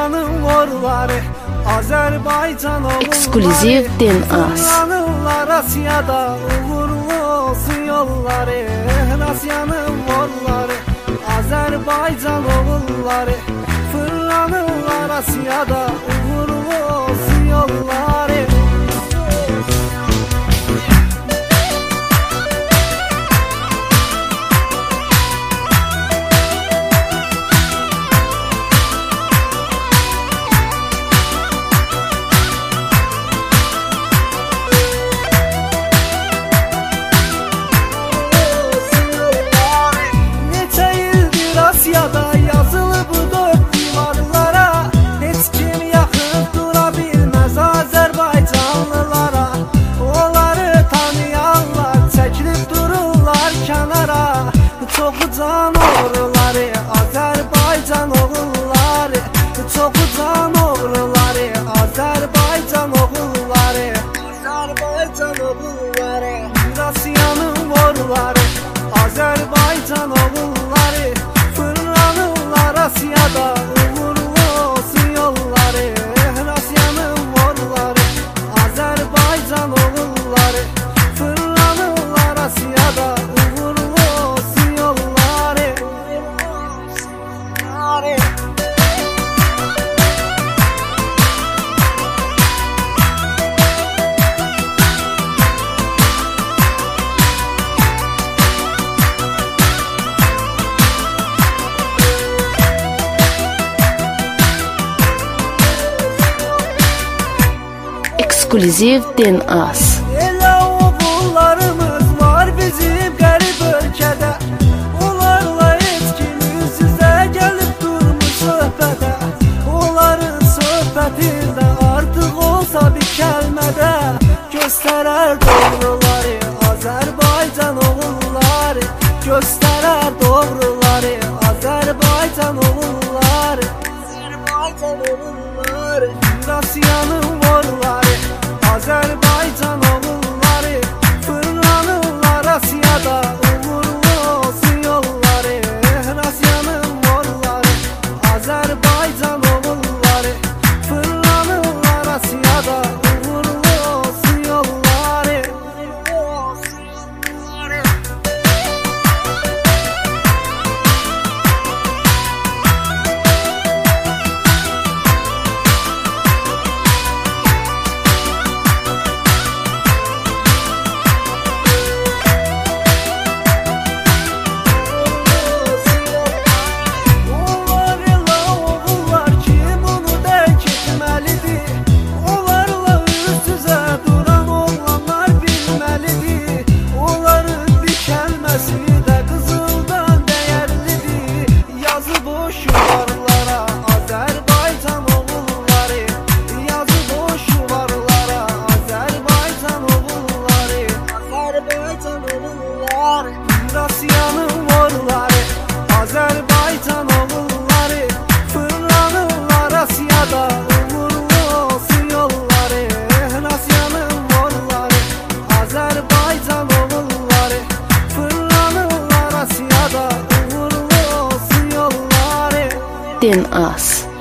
Rusiyanın orları, Azerbaycan oğulları Ekskluziv DNAs. Fırlanırlar Asiyada, uğurlu olsun yolları. Rusiyanın orları, Azerbaycan oğulları fırlanırlar Asiyada, uğurlu olsun yolları. Asiyada yazılı bu dört divarlara, hiç kim yakın dura bilmez Azerbaycanlılara. Onları tanıyanlar çekilip dururlar kenara. Çok can oğruları, Azerbaycan oğulları, çok can oğruları, Azerbaycan oğulları, Azerbaycan oğulları. Rusiyanın orları, Azerbaycan oğulları fırlanırlar Asiyada, uğurlu olsun yolları. Rusiyanın orları, Azerbaycan oğulları fırlanırlar Asiyada, uğurlu olsun yolları. Ekskluziv DNAs. Elə oğullarımız var bizim qərib ölkədə. Onlarla heç kim üz-üzə gəlib durmuş söhbətə. Onların söhbətində artıq olsa bir kəlmədə göstərər doğruları Azərbaycan oğulları, göstərər doğruları Azərbaycan oğulları, Azərbaycan oğulları. Rusiyanın orları, Azerbaycan oğulları fırlanırlar Asiyada, uğurlu olsun yolları. Rusiyanın orları, Azerbaycan oğulları fırlanırlar Asiyada, uğurlu olsun yolları. Rusiyanın orları, Azerbaycan oğulları fırlanırlar Asiyada, uğurlu olsun yolları. Rusiyanın orları, Azerbaycan oğulları fırlanırlar Asiyada, uğurlu olsun yolları. DNAs.